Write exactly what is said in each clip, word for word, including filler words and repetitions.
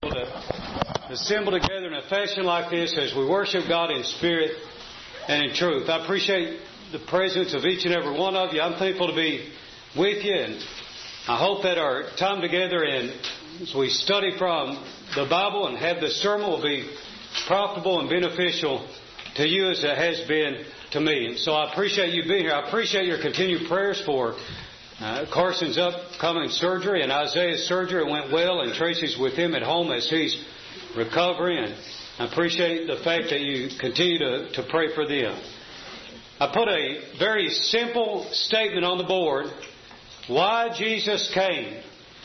to assemble together in a fashion like this as we worship God in spirit and in truth. I appreciate the presence of each and every one of you. I'm thankful to be with you, and I hope that our time together and as we study from the Bible and have this sermon will be profitable and beneficial to you as it has been to me. And so I appreciate you being here. I appreciate your continued prayers for uh, Carson's upcoming surgery and Isaiah's surgery. It went well, and Tracy's with him at home as he's recovering. And I appreciate the fact that you continue to, to pray for them. I put a very simple statement on the board: why Jesus came.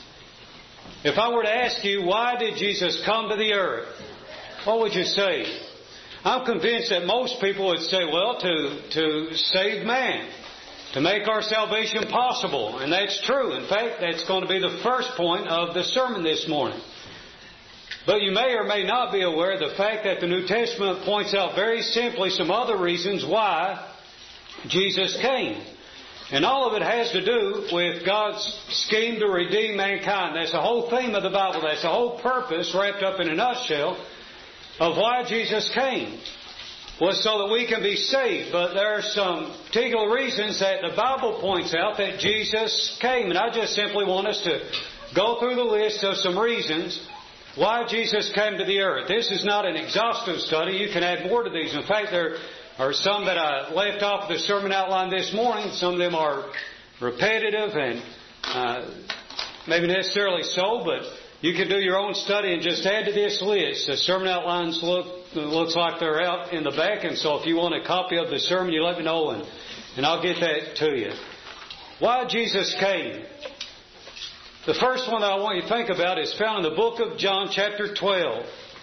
If I were to ask you, why did Jesus come to the earth? What would you say? I'm convinced that most people would say, well, to, to save man, to make our salvation possible. And that's true. In fact, that's going to be the first point of the sermon this morning. But you may or may not be aware of the fact that the New Testament points out very simply some other reasons why Jesus came. And all of it has to do with God's scheme to redeem mankind. That's the whole theme of the Bible. That's the whole purpose wrapped up in a nutshell of why Jesus came, was so that we can be saved. But there are some particular reasons that the Bible points out that Jesus came. And I just simply want us to go through the list of some reasons why Jesus came to the earth. This is not an exhaustive study. You can add more to these. In fact, there are some that I left off the sermon outline this morning. Some of them are repetitive and uh, maybe necessarily so, but you can do your own study and just add to this list. The sermon outlines look looks like they're out in the back, and so if you want a copy of the sermon, you let me know, and, and I'll get that to you. Why Jesus came. The first one that I want you to think about is found in the book of John, chapter twelve.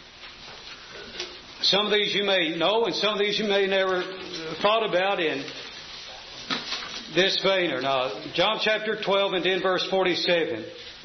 Some of these you may know, and some of these you may never thought about in this vein or not. John chapter twelve and then verse forty-seven.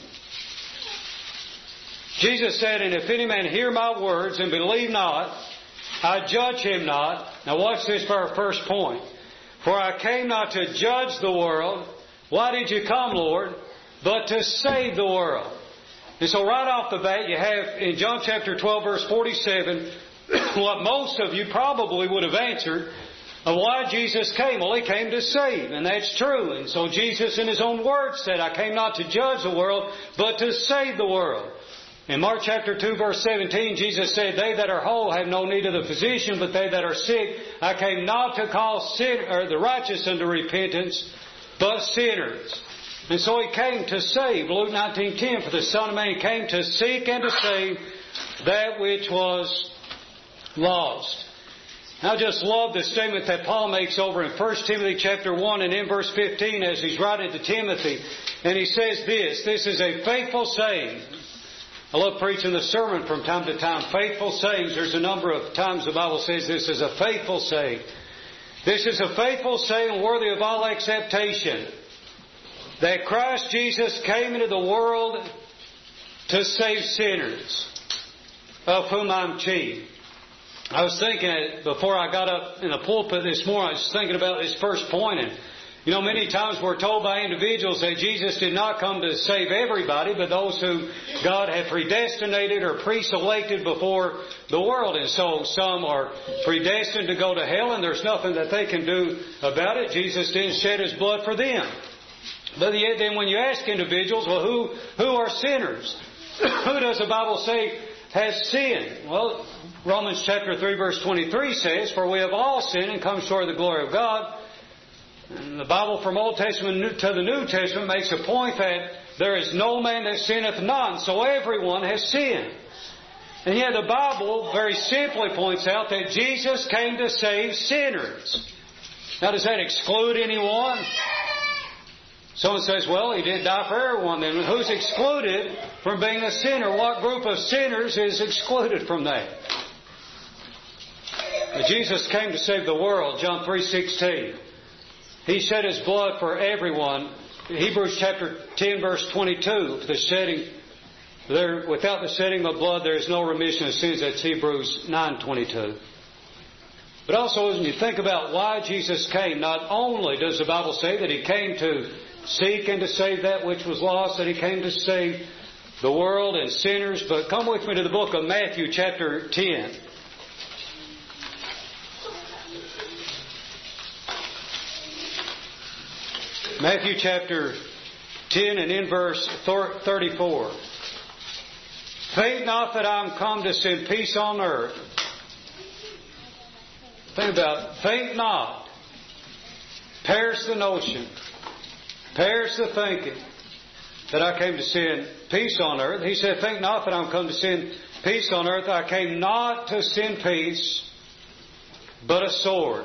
Jesus said, "And if any man hear my words and believe not, I judge him not." Now watch this for our first point. "For I came not to judge the world." Why did you come, Lord? "But to save the world." And so right off the bat you have in John chapter twelve verse forty-seven what most of you probably would have answered of why Jesus came. Well, He came to save, and that's true. And so Jesus in His own words said, "I came not to judge the world, but to save the world." In Mark chapter two verse seventeen, Jesus said, "They that are whole have no need of the physician, but they that are sick. I came not to call sin, or the righteous unto repentance, but sinners." And so He came to save. Luke nineteen ten, "For the Son of Man came to seek and to save that which was lost." I just love the statement that Paul makes over in First Timothy chapter one and in verse fifteen as he's writing to Timothy. And he says this, this is a faithful saying. I love preaching the sermon from time to time. Faithful sayings. There's a number of times the Bible says this is a faithful saying. "This is a faithful saying worthy of all acceptation, that Christ Jesus came into the world to save sinners, of whom I'm chief." I was thinking before I got up in the pulpit this morning, I was thinking about this first point. And, you know, many times we're told by individuals that Jesus did not come to save everybody, but those who God had predestinated or pre-selected before the world. And so some are predestined to go to hell, and there's nothing that they can do about it. Jesus didn't shed His blood for them. But yet then when you ask individuals, well, who, who are sinners? Who does the Bible say has sinned? Well, Romans chapter three verse twenty-three says, "For we have all sinned and come short of the glory of God." And the Bible from Old Testament to the New Testament makes a point that there is no man that sinneth not. So everyone has sinned. And yet the Bible very simply points out that Jesus came to save sinners. Now, does that exclude anyone? Someone says, well, He didn't die for everyone then. Who's excluded from being a sinner? What group of sinners is excluded from that? But Jesus came to save the world, John three sixteen. He shed His blood for everyone. Hebrews chapter ten verse twenty-two, the shedding, there, without the shedding of blood there is no remission of sins. That's Hebrews nine twenty-two. But also, when you think about why Jesus came, not only does the Bible say that He came to seek and to save that which was lost, that He came to save the world and sinners. But come with me to the book of Matthew chapter ten. Matthew chapter ten and in verse thirty-four. Think not that I am come to send peace on earth. Think about it. Think not. Perish the notion. Perish the thinking that I came to send peace on earth. He said, think not that I'm come to send peace on earth. I came not to send peace, but a sword.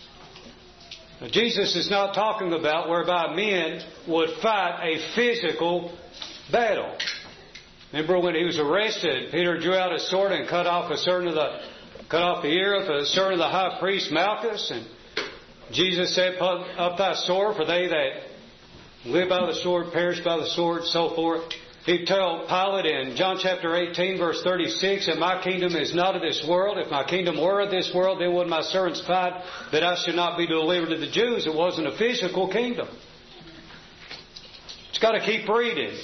Now, Jesus is not talking about whereby men would fight a physical battle. Remember when he was arrested, Peter drew out his sword and cut off a certain of the cut off the ear of a certain of the high priest Malchus, and Jesus said, "Put up thy sword, for they that live by the sword perish by the sword," so forth. He told Pilate in John chapter eighteen, verse thirty-six, "And my kingdom is not of this world. If my kingdom were of this world, then would my servants fight that I should not be delivered to the Jews." It wasn't a physical kingdom. It's got to keep reading.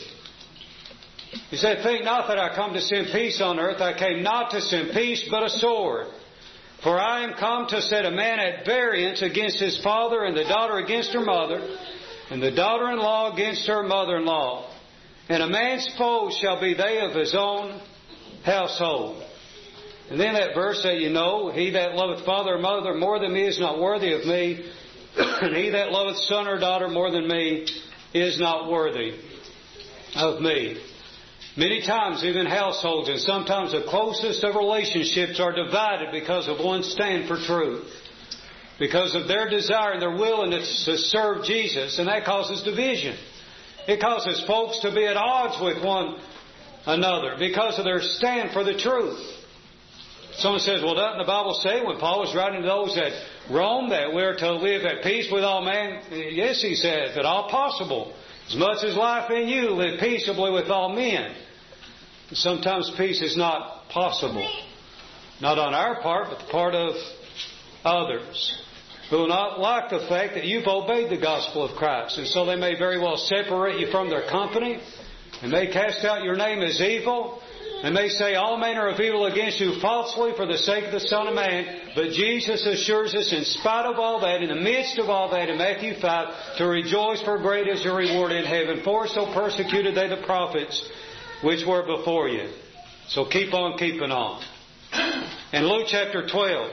He said, think not that I come to send peace on earth. I came not to send peace, but a sword. For I am come to set a man at variance against his father, and the daughter against her mother, and the daughter-in-law against her mother-in-law. And a man's foes shall be they of his own household. And then that verse that you know, he that loveth father or mother more than me is not worthy of me, and he that loveth son or daughter more than me is not worthy of me. Many times, even households, and sometimes the closest of relationships are divided because of one stand for truth. Because of their desire and their willingness to serve Jesus. And that causes division. It causes folks to be at odds with one another because of their stand for the truth. Someone says, well, doesn't the Bible say when Paul was writing to those at Rome that we're to live at peace with all men? Yes, he said, if at all possible. As much as life in you, live peaceably with all men. Sometimes peace is not possible. Not on our part, but the part of others who will not like the fact that you've obeyed the gospel of Christ. And so they may very well separate you from their company. And may cast out your name as evil. And may say all manner of evil against you falsely for the sake of the Son of Man. But Jesus assures us, in spite of all that, in the midst of all that, in Matthew five, to rejoice, for great is your reward in heaven. For so persecuted they the prophets which were before you. So keep on keeping on. In Luke chapter twelve,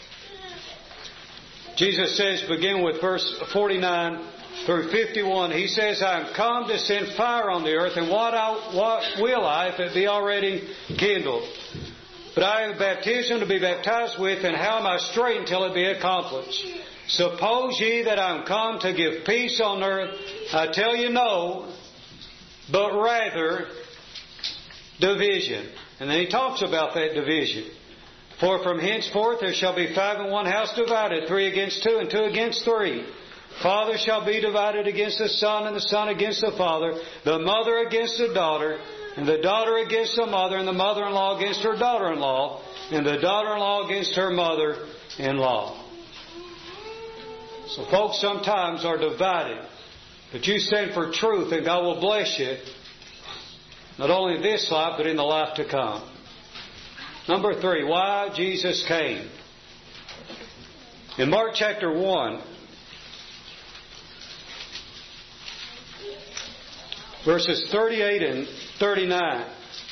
Jesus says, begin with verse forty-nine through fifty-one, He says, I am come to send fire on the earth, and what, I, what will I if it be already kindled? But I have a baptism to be baptized with, and how am I straight until it be accomplished? Suppose ye that I am come to give peace on earth? I tell you no, but rather division. And then he talks about that division. For from henceforth there shall be five in one house divided, three against two, and two against three. Father shall be divided against the son, and the son against the father, the mother against the daughter, and the daughter against the mother, and the mother-in-law against her daughter-in-law, and the daughter-in-law against her mother-in-law. So folks sometimes are divided. But you stand for truth, and God will bless you, not only in this life, but in the life to come. Number three, why Jesus came. In Mark chapter one, verses thirty-eight and thirty-nine.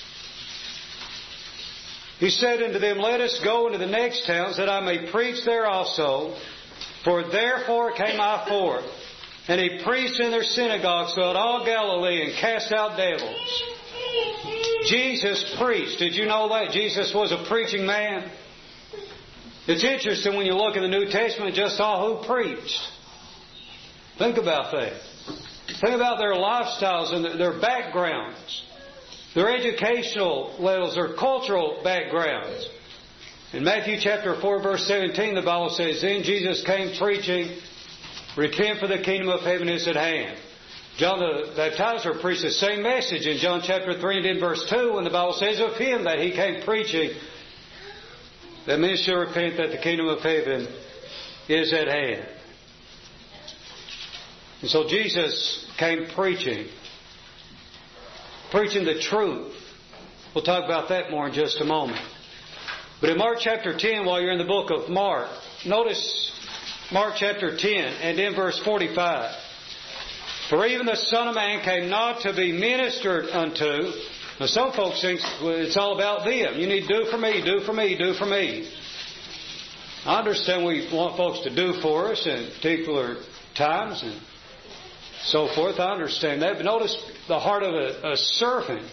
He said unto them, let us go into the next towns, that I may preach there also. For therefore came I forth. And he preached in their synagogues throughout all Galilee, and cast out devils. Jesus preached. Did you know that? Jesus was a preaching man. It's interesting when you look in the New Testament just all who preached. Think about that. Think about their lifestyles and their backgrounds, their educational levels, their cultural backgrounds. In Matthew chapter four, verse seventeen, the Bible says, then Jesus came preaching, repent, for the kingdom of heaven is at hand. John the Baptizer preached the same message in John chapter three and in verse two, when the Bible says of him that he came preaching that men should repent, that the kingdom of heaven is at hand. And so Jesus came preaching. preaching the truth. We'll talk about that more in just a moment. But in Mark chapter ten, while you're in the book of Mark, notice Mark chapter ten and in verse forty-five. For even the Son of Man came not to be ministered unto. Now some folks think it's all about them. You need to do for me, do for me, do for me. I understand we want folks to do for us in particular times and so forth. I understand that. But notice the heart of a, a servant.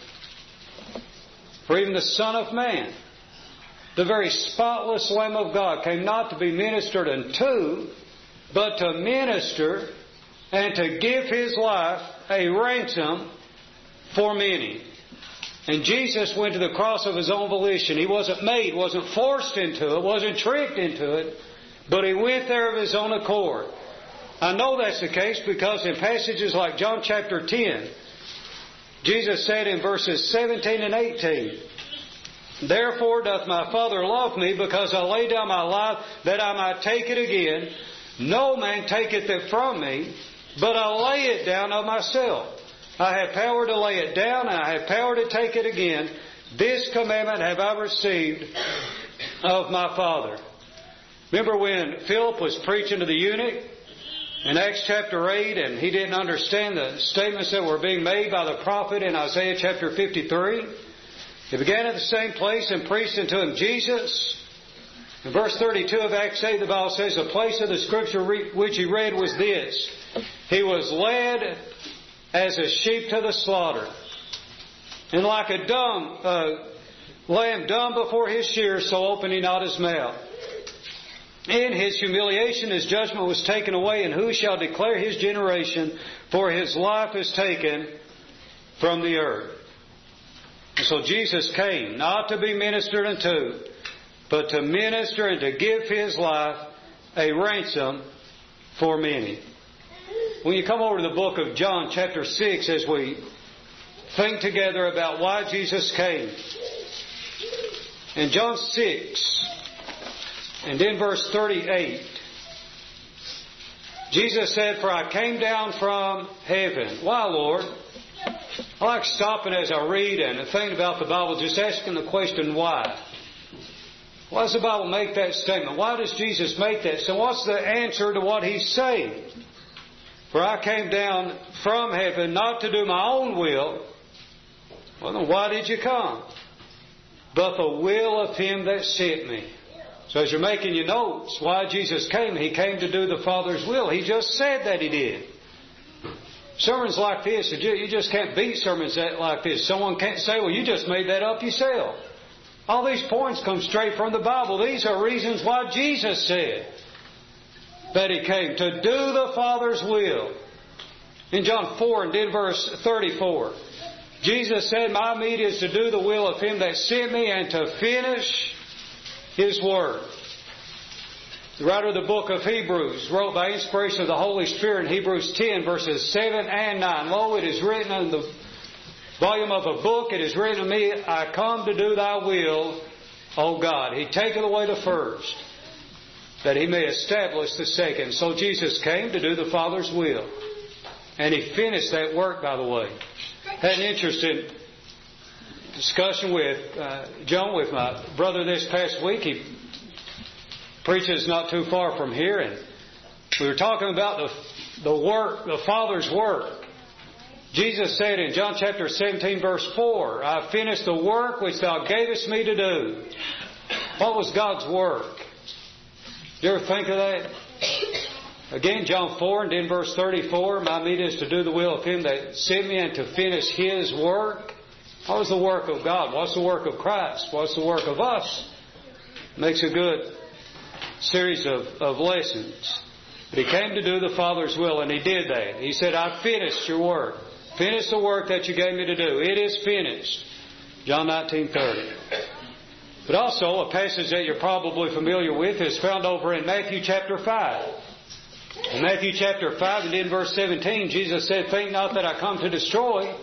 For even the Son of Man, the very spotless Lamb of God, came not to be ministered unto, but to minister and to give His life a ransom for many. And Jesus went to the cross of His own volition. He wasn't made, wasn't forced into it, wasn't tricked into it, but He went there of His own accord. I know that's the case because in passages like John chapter ten, Jesus said in verses seventeen and eighteen, Therefore doth my Father love me, because I lay down my life that I might take it again. No man taketh it from me, but I lay it down of myself. I have power to lay it down, and I have power to take it again. This commandment have I received of my Father. Remember when Philip was preaching to the eunuch in Acts chapter eight, and he didn't understand the statements that were being made by the prophet in Isaiah chapter fifty-three? He began at the same place and preached unto him Jesus. In verse thirty-two of Acts eight, the Bible says, the place of the Scripture which he read was this: He was led as a sheep to the slaughter, and like a dumb uh, lamb dumb before his shears, so opened he not his mouth. In his humiliation his judgment was taken away, and who shall declare his generation? For his life is taken from the earth. And so Jesus came not to be ministered unto, but to minister and to give His life a ransom for many. When you come over to the book of John chapter six, as we think together about why Jesus came. In John six, and in verse thirty-eight, Jesus said, For I came down from heaven. Why, Lord? I like stopping as I read and thinking about the Bible, just asking the question, why? Why does the Bible make that statement? Why does Jesus make that? So what's the answer to what He's saying? For I came down from heaven not to do my own will. Well, then why did you come? But the will of Him that sent me. So as you're making your notes, why Jesus came, He came to do the Father's will. He just said that He did. Sermons like this, you just can't beat sermons like this. Someone can't say, well, you just made that up yourself. All these points come straight from the Bible. These are reasons why Jesus said that He came, to do the Father's will. In John four and in verse thirty-four, Jesus said, My meat is to do the will of Him that sent me and to finish His work. The writer of the book of Hebrews wrote by inspiration of the Holy Spirit in Hebrews ten verses seven and nine, Lo, it is written in the volume of a book, it is written of me, I come to do Thy will, O God. He taketh away the first, that He may establish the second. So Jesus came to do the Father's will. And He finished that work, by the way. Had an interesting discussion with uh, John, with my brother this past week. He preaches not too far from here, and we were talking about the, the work, the Father's work. Jesus said in John chapter seventeen verse four, I finished the work which Thou gavest me to do. What was God's work? You ever think of that? Again, John four and in verse thirty-four, my meat is to do the will of Him that sent me and to finish His work. What was the work of God? What's the work of Christ? What's the work of us? Makes a good series of, of lessons. But He came to do the Father's will, and He did that. He said, I finished your work. Finish the work that you gave me to do. It is finished. John nineteen thirty. But also, a passage that you're probably familiar with is found over in Matthew chapter five. In Matthew chapter five and in verse seventeen, Jesus said, Think not that I come to destroy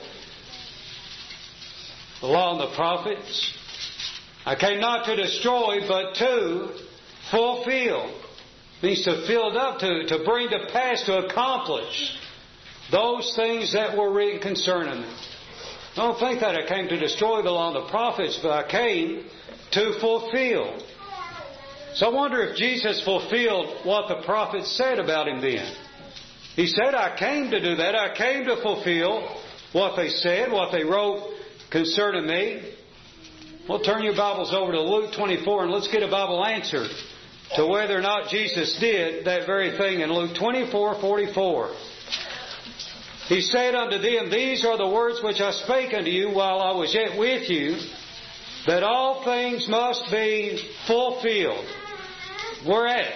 the law and the prophets. I came not to destroy, but to fulfill. Means to fill it up, to, to bring to pass, to accomplish those things that were written concerning me. Don't think that I came to destroy the law and the prophets, but I came to fulfill. So I wonder if Jesus fulfilled what the prophets said about Him then. He said, I came to do that. I came to fulfill what they said, what they wrote concerning me. Well, turn your Bibles over to Luke twenty-four and let's get a Bible answer to whether or not Jesus did that very thing in Luke twenty-four forty-four. He said unto them, These are the words which I spake unto you while I was yet with you, that all things must be fulfilled. Where at?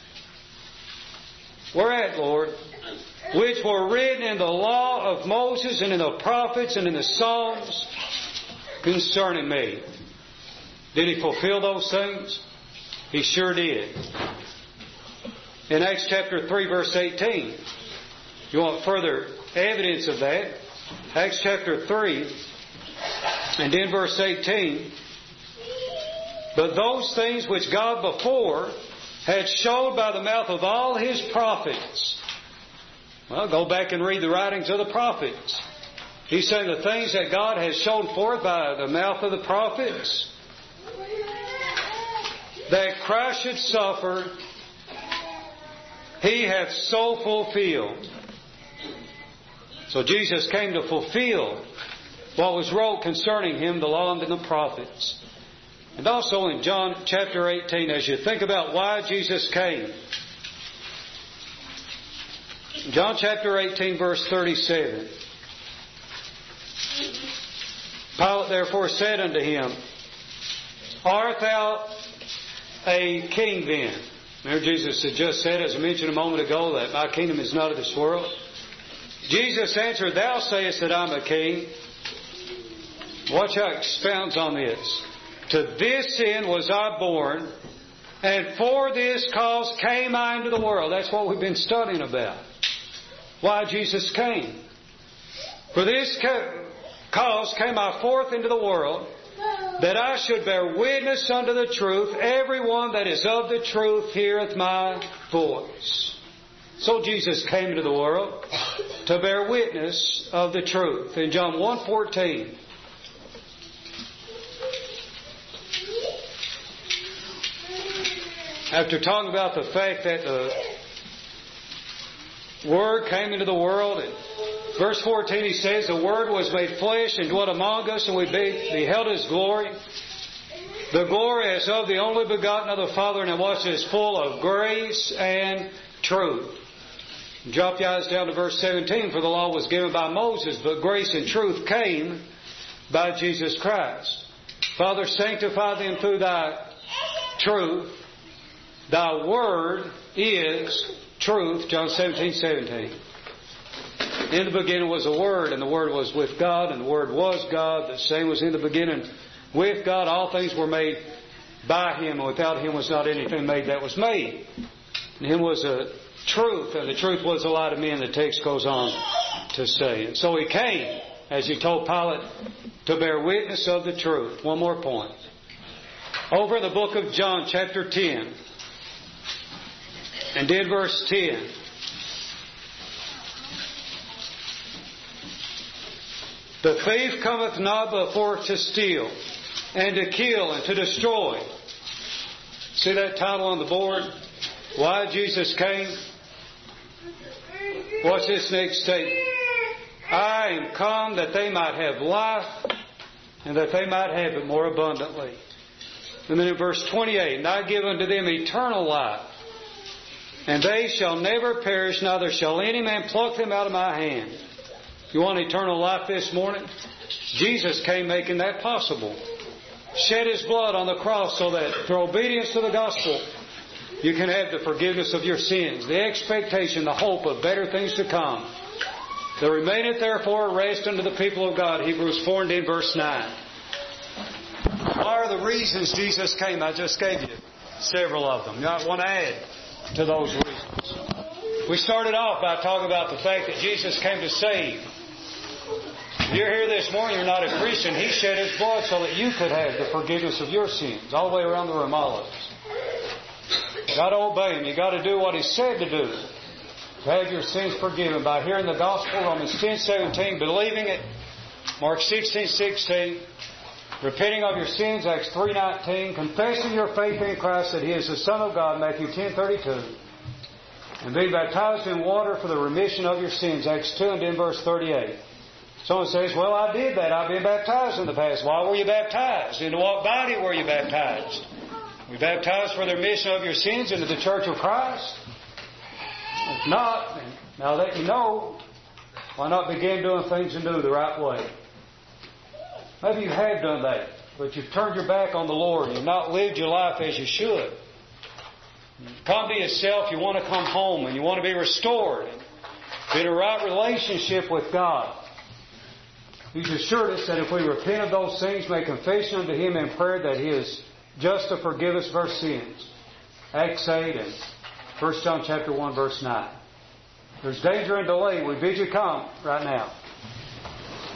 Where at, Lord? Which were written in the law of Moses and in the prophets and in the Psalms concerning me. Did He fulfill those things? He sure did. In Acts chapter three verse eighteen, you want further evidence of that? Acts chapter three and in verse eighteen, But those things which God before had showed by the mouth of all His prophets. Well, go back and read the writings of the prophets. He's saying the things that God has shown forth by the mouth of the prophets, that Christ should suffer, He hath so fulfilled. So Jesus came to fulfill what was wrote concerning Him, the law and the prophets. And also in John chapter eighteen, as you think about why Jesus came, John chapter eighteen verse thirty-seven, Pilate therefore said unto Him, Art thou a king then? Remember Jesus had just said, as I mentioned a moment ago, that my kingdom is not of this world. Jesus answered, Thou sayest that I'm a king. Watch how it expounds on this. To this end was I born, and for this cause came I into the world. That's what we've been studying about. Why Jesus came. For this cause came I forth into the world, that I should bear witness unto the truth. Everyone that is of the truth heareth my voice. So Jesus came into the world to bear witness of the truth. In John one fourteen, after talking about the fact that the Word came into the world, in verse fourteen He says, The Word was made flesh and dwelt among us, and we beheld His glory. The glory as of the only begotten of the Father, and it was is full of grace and truth. Drop your eyes down to verse seventeen. For the law was given by Moses, but grace and truth came by Jesus Christ. Father, sanctify them through Thy truth. Thy Word is truth. John seventeen seventeen. In the beginning was the Word, and the Word was with God, and the Word was God. The same was in the beginning with God. All things were made by Him, and without Him was not anything made that was made. And Him was a truth, and the truth was the light of men, the text goes on to say. And so He came, as He told Pilate, to bear witness of the truth. One more point. Over in the book of John, chapter ten, and in verse ten, The thief cometh not but for to steal, and to kill, and to destroy. See that title on the board? Why Jesus came? What's this next statement? I am come that they might have life, and that they might have it more abundantly. And then in verse twenty-eight, And I give unto them eternal life, and they shall never perish, neither shall any man pluck them out of my hand. You want eternal life this morning? Jesus came making that possible. Shed His blood on the cross so that through obedience to the gospel, you can have the forgiveness of your sins, the expectation, the hope of better things to come. There remaineth therefore a rest unto the people of God. Hebrews four and in verse nine. What are the reasons Jesus came? I just gave you several of them. You might want to add to those reasons. We started off by talking about the fact that Jesus came to save. If you're here this morning, you're not a Christian. He shed His blood so that you could have the forgiveness of your sins all the way around the room, all of us. You got to obey Him. You got to do what He said to do to have your sins forgiven by hearing the gospel, Romans ten seventeen, believing it Mark sixteen sixteen. Repenting of your sins, Acts three nineteen. Confessing your faith in Christ that He is the Son of God, Matthew ten thirty-two. And being baptized in water for the remission of your sins, Acts two and then verse thirty-eight. Someone says, well, I did that. I've been baptized in the past. Why were you baptized? Into what body were you baptized? Were you baptized for the remission of your sins into the church of Christ? If not, now that you know, why not begin doing things and do the right way? Maybe you have done that, but you've turned your back on the Lord and you've not lived your life as you should. Come to yourself, you want to come home and you want to be restored and be in a right relationship with God. He's assured us that if we repent of those things, make confession unto Him in prayer, that He is just to forgive us of our sins. Acts eight and First John chapter one verse nine. There's danger and delay. We bid you come right now.